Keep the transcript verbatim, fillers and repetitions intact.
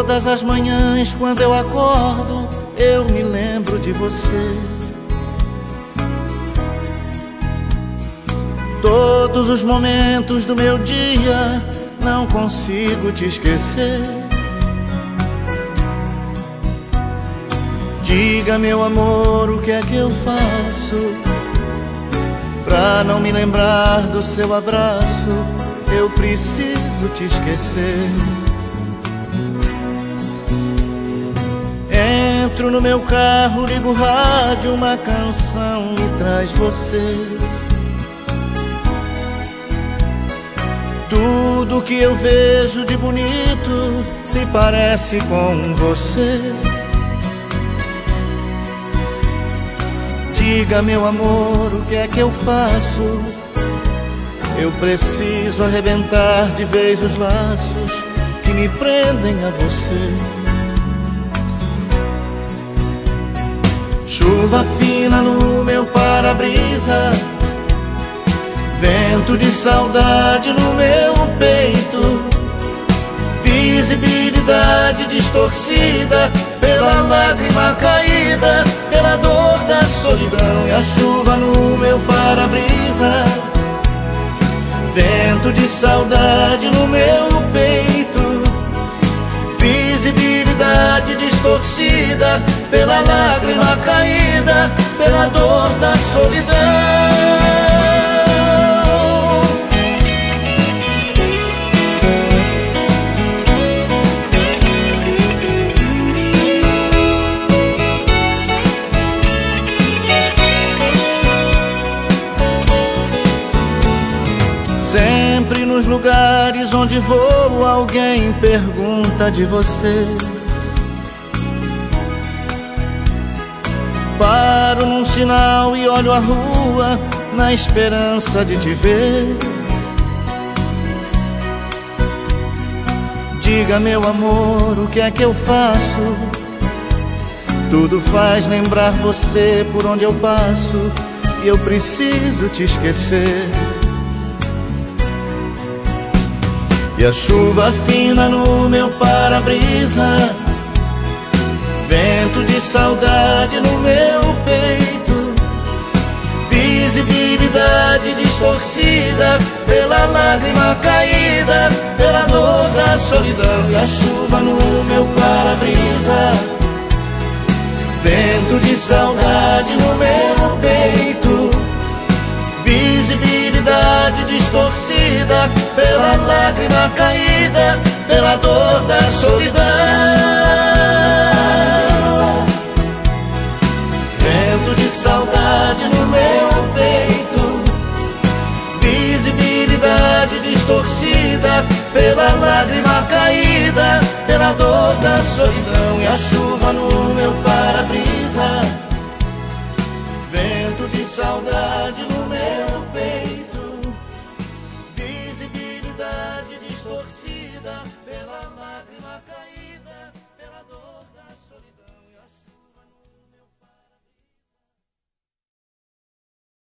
Todas as manhãs quando eu acordo, eu me lembro de você. Todos os momentos do meu dia, não consigo te esquecer. Diga, meu amor, o que é que eu faço pra não me lembrar do seu abraço? Eu preciso te esquecer. Entro no meu carro, ligo o rádio, uma canção me traz você. Tudo que eu vejo de bonito se parece com você. Diga, meu amor, o que é que eu faço? Eu preciso arrebentar de vez os laços que me prendem a você. Chuva fina no meu para-brisa, vento de saudade no meu peito, visibilidade distorcida pela lágrima caída, pela dor da solidão. E a chuva no meu para-brisa, vento de saudade no meu peito, visibilidade distorcida pela lágrima caída, pela dor da solidão. Sempre nos lugares onde vou, alguém pergunta de você. Paro num sinal e olho a rua na esperança de te ver. Diga, meu amor, o que é que eu faço? Tudo faz lembrar você por onde eu passo, e eu preciso te esquecer. E a chuva fina no meu para-brisa, vento de saudade no meu peito, visibilidade distorcida pela lágrima caída, pela dor da solidão. E a chuva no meu para-brisa, vento de saudade no meu peito, visibilidade distorcida pela lágrima caída, pela dor da solidão. Vento de saudade no meu peito, visibilidade distorcida pela lágrima caída, pela dor da solidão. E a chuva no meu para-brisa, vento de saudade no